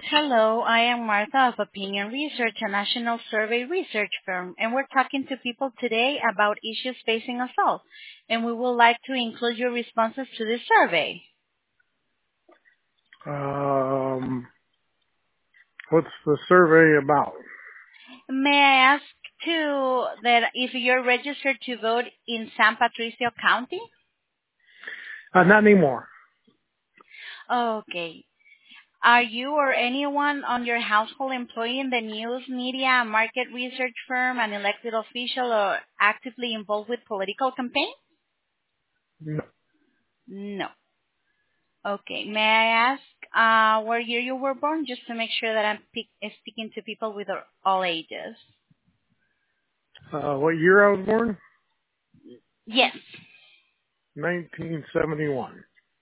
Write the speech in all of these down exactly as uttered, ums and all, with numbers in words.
Hello, I am Martha of Opinion Research, a national survey research firm, and we're talking to people today about issues facing us all, and we would like to include your responses to this survey. Um, what's the survey about? May I ask too that if you're registered to vote in San Patricio County? Uh, not anymore. Okay. Are you or anyone on your household employee in the news, media, market research firm, an elected official, or actively involved with political campaigns? No. No. Okay. May I ask uh, what year you were born, just to make sure that I'm pick, uh, speaking to people with all ages? Uh, what year I was born? Yes. nineteen seventy-one.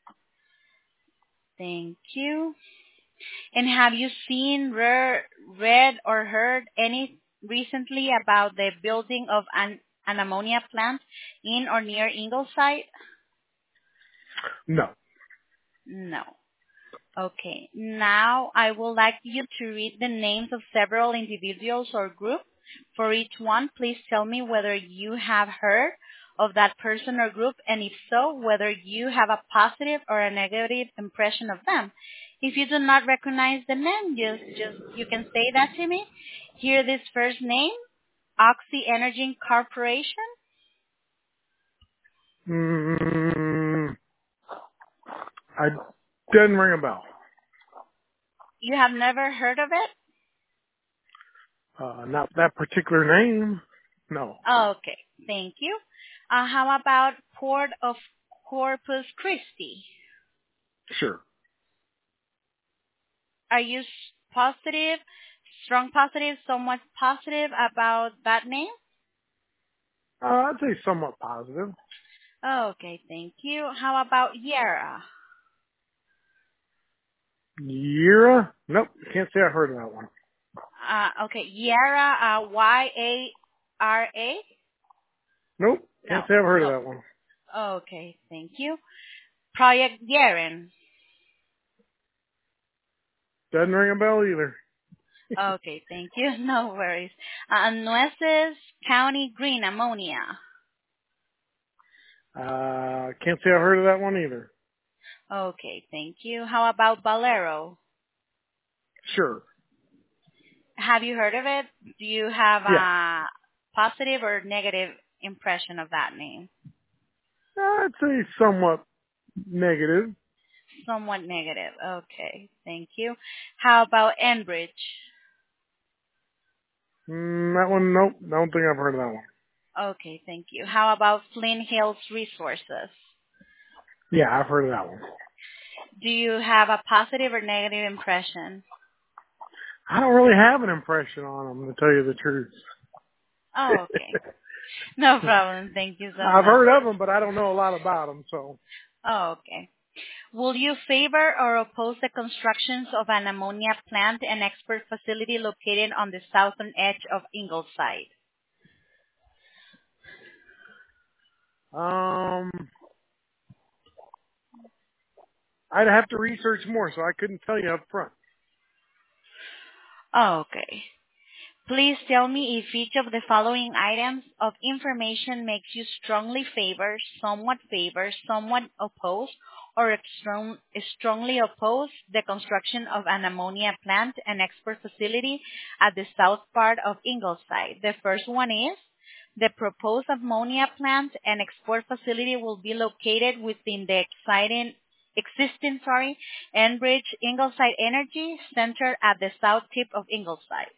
Thank you. And have you seen, re- read, or heard any recently about the building of an, an ammonia plant in or near Ingleside? No. No. Okay. Now I would like you to read the names of several individuals or groups. For each one, please tell me whether you have heard of that person or group, and if so, whether you have a positive or a negative impression of them. If you do not recognize the name, just, just you can say that to me. Hear this first name, Oxy Energy Corporation. Mm, I didn't ring a bell. You have never heard of it? Uh, not that particular name. No. Okay, thank you. Uh, how about Port of Corpus Christi? Sure. Are you s- positive, strong positive, somewhat positive about that name? Uh, I'd say somewhat positive. Okay, thank you. How about Yara? Yira? Nope. Can't say I heard of that one. Uh, okay, Yara, uh, Y A R A? Nope. No, Can't say I've heard of no. that one. Okay, thank you. Project Yaren. Doesn't ring a bell either. Okay, thank you. No worries. Uh, Nueces County Green Ammonia. Uh, can't say I've heard of that one either. Okay, thank you. How about Valero? Sure. Have you heard of it? Do you have Yeah. a positive or negative impression of that name? I'd say somewhat negative. Somewhat negative. Okay, thank you. How about Enbridge? Mm, that one, nope. I don't think I've heard of that one. Okay, thank you. How about Flint Hills Resources? Yeah, I've heard of that one. Do you have a positive or negative impression? I don't really have an impression on them, to tell you the truth. Oh, okay. No problem. Thank you so I've much. heard of them, but I don't know a lot about them, so. Oh, okay. Will you favor or oppose the constructions of an ammonia plant and export facility located on the southern edge of Ingleside? Um, I'd have to research more, so I couldn't tell you up front. Oh, okay. Please tell me if each of the following items of information makes you strongly favor, somewhat favor, somewhat oppose, or strong, strongly oppose the construction of an ammonia plant and export facility at the south part of Ingleside. The first one is the proposed ammonia plant and export facility will be located within the exciting, existing sorry, Enbridge Ingleside Energy Center at the south tip of Ingleside.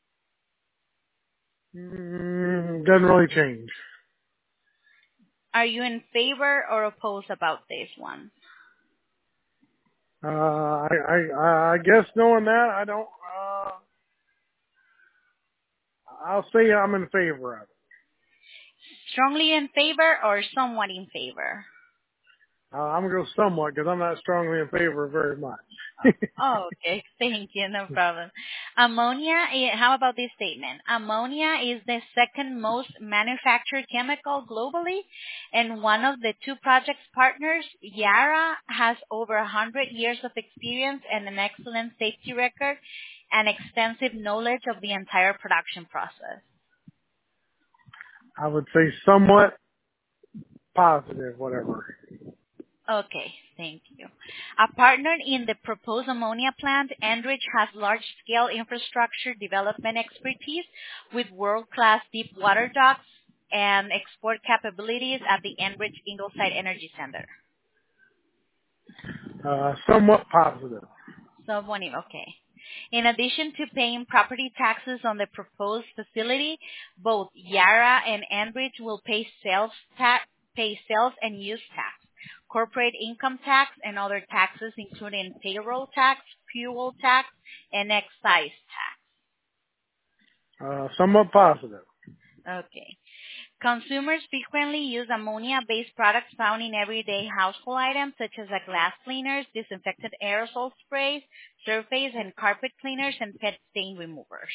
Mm, doesn't really change. Are you in favor or opposed about this one? Uh, I, I, I guess knowing that, I don't, uh, I'll say I'm in favor of it. Strongly in favor or somewhat in favor? Uh, I'm going to go somewhat because I'm not strongly in favor of very much. Oh, okay. Thank you. No problem. Ammonia, eh, how about this statement? Ammonia is the second most manufactured chemical globally, and one of the two project's partners, Yara, has over one hundred years of experience and an excellent safety record and extensive knowledge of the entire production process. I would say somewhat positive, whatever. Okay, thank you. A partner in the proposed ammonia plant, Enbridge has large-scale infrastructure development expertise with world-class deep water docks and export capabilities at the Enbridge Ingleside Energy Center. Uh, somewhat positive. So, Bonnie, okay. In addition to paying property taxes on the proposed facility, both Yara and Enbridge will pay sales tax, pay sales and use tax, corporate income tax, and other taxes, including payroll tax, fuel tax, and excise Uh, somewhat positive. tax. Okay. Consumers frequently use ammonia-based products found in everyday household items such as like glass cleaners, disinfectant aerosol sprays, surface and carpet cleaners, and pet stain removers.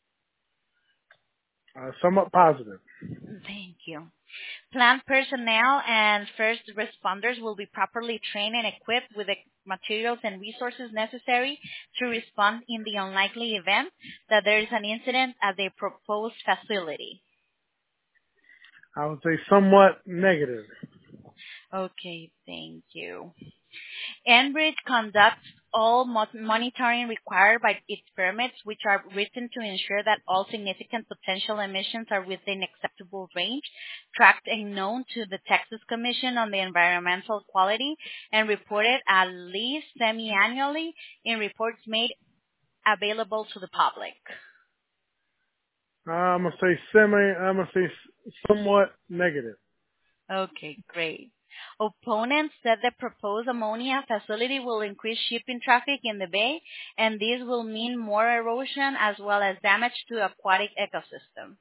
Uh, somewhat positive. Thank you. Plant personnel and first responders will be properly trained and equipped with the materials and resources necessary to respond in the unlikely event that there is an incident at the proposed facility. I would say somewhat negative. Okay, thank you. Enbridge conducts all mo- monitoring required by its permits, which are written to ensure that all significant potential emissions are within acceptable range, tracked and known to the Texas Commission on the Environmental Quality, and reported at least semi-annually in reports made available to the public. Uh, I'm going to say semi, I'm going to say s- somewhat negative. Okay, great. Opponents said the proposed ammonia facility will increase shipping traffic in the bay, and this will mean more erosion as well as damage to aquatic ecosystem.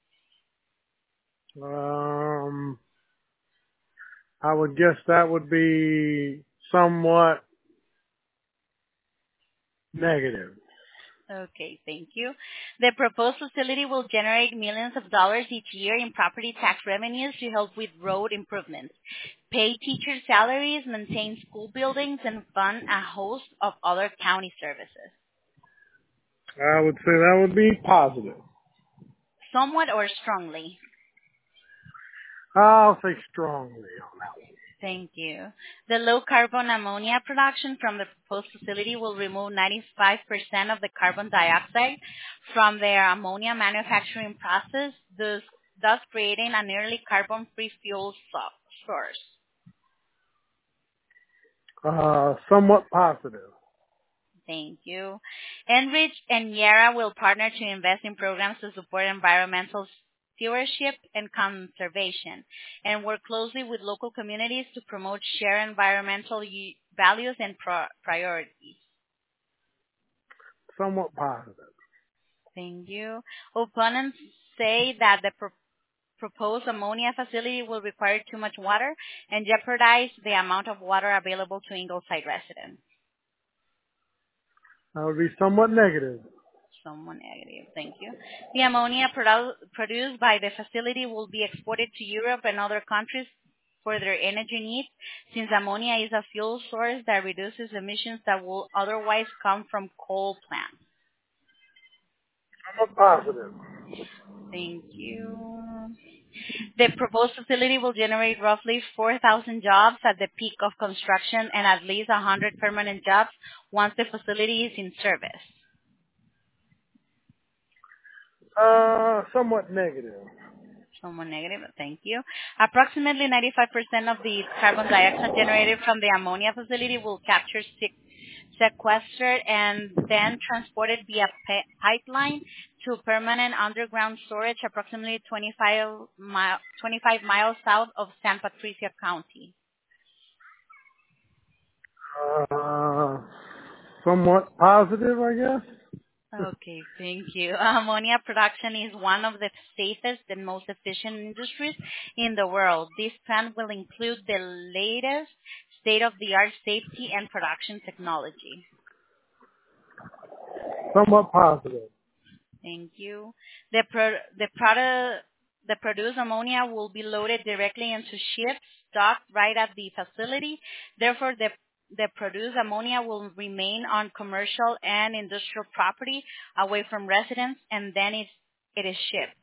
Um, I would guess that would be somewhat negative. Okay, thank you. The proposed facility will generate millions of dollars each year in property tax revenues to help with road improvements, pay teacher salaries, maintain school buildings, and fund a host of other county services. I would say that would be positive. Somewhat or strongly? I'll say strongly on that one. Thank you. The low-carbon ammonia production from the proposed facility will remove ninety-five percent of the carbon dioxide from their ammonia manufacturing process, thus, thus creating a nearly carbon-free fuel so- source. Uh, somewhat positive. Thank you. Enrich and Yara will partner to invest in programs to support environmental stewardship and conservation, and work closely with local communities to promote shared environmental u- values and pro- priorities. Somewhat positive. Thank you. Opponents say that the pro- proposed ammonia facility will require too much water and jeopardize the amount of water available to Ingleside residents. That would be somewhat negative. Somewhat negative. Thank you. The ammonia produ- produced by the facility will be exported to Europe and other countries for their energy needs, since ammonia is a fuel source that reduces emissions that will otherwise come from coal plants. Somewhat positive. Thank you. The proposed facility will generate roughly four thousand jobs at the peak of construction and at least one hundred permanent jobs once the facility is in service. Uh, somewhat negative. Somewhat negative, thank you. Approximately ninety-five percent of the carbon dioxide generated from the ammonia facility will capture, sequestered, and then transported via pa- pipeline to permanent underground storage approximately twenty-five, mi- twenty-five miles south of San Patricia County. Uh, somewhat positive, I guess. Okay, thank you. Ammonia production is one of the safest and most efficient industries in the world. This plant will include the latest state-of-the-art safety and production technology? Somewhat positive. Thank you. The pro- the product the produced ammonia will be loaded directly into ships docked right at the facility. Therefore, the the produced ammonia will remain on commercial and industrial property away from residents, and then it it is shipped.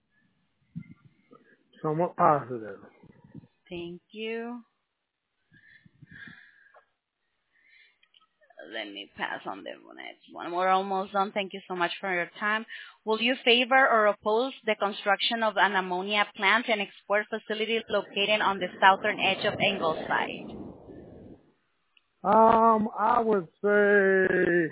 Somewhat positive. Thank you. Let me pass on the next one. We're almost done. Thank you so much for your time. Will you favor or oppose the construction of an ammonia plant and export facility located on the southern edge of Ingleside? Um, I would say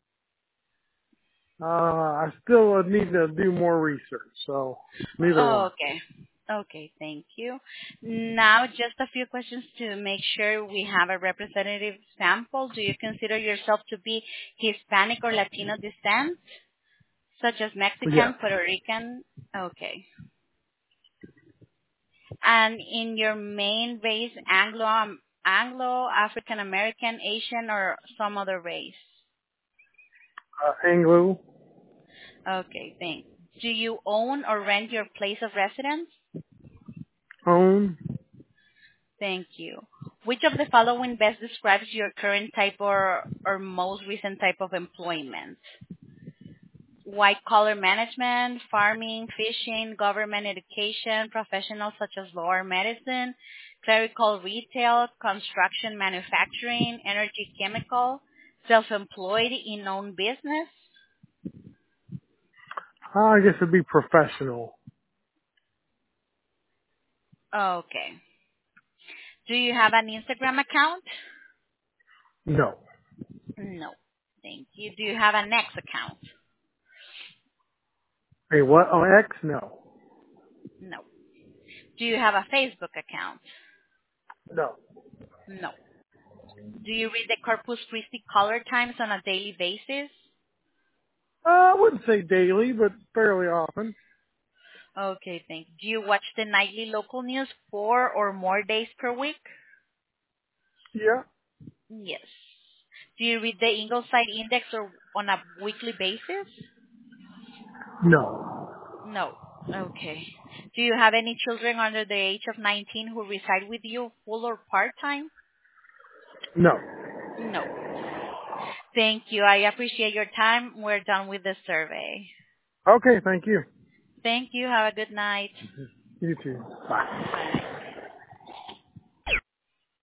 uh, I still would need to do more research. So neither Oh, one. okay. Okay, thank you. Now, just a few questions to make sure we have a representative sample. Do you consider yourself to be Hispanic or Latino descent, such as Yes. Mexican, Puerto Rican? Okay. And in your main race, Anglo, Anglo, African American, Asian, or some other race? Uh, Anglo. Okay, thanks. Do you own or rent your place of residence? Own. Thank you. Which of the following best describes your current type or, or most recent type of employment? White collar management, farming, fishing, government education, professionals such as law or medicine, clerical retail, construction manufacturing, energy chemical, self-employed in own business? Uh, I guess it'd be professional. Okay. Do you have an Instagram account? No. No. Thank you. Do you have an X account? Hey, what? Oh, X? No. No. Do you have a Facebook account? No. No. Do you read the Corpus Christi Color Times on a daily basis? Uh, I wouldn't say daily, but fairly often. Okay, thank you. Do you watch the nightly local news four or more days per week? Yeah. Yes. Do you read the Ingleside Index or on a weekly basis? No. No. Okay. Do you have any children under the age of nineteen who reside with you full or part-time? No. No. Thank you. I appreciate your time. We're done with the survey. Okay, thank you. Thank you. Have a good night. You too. Bye. Bye.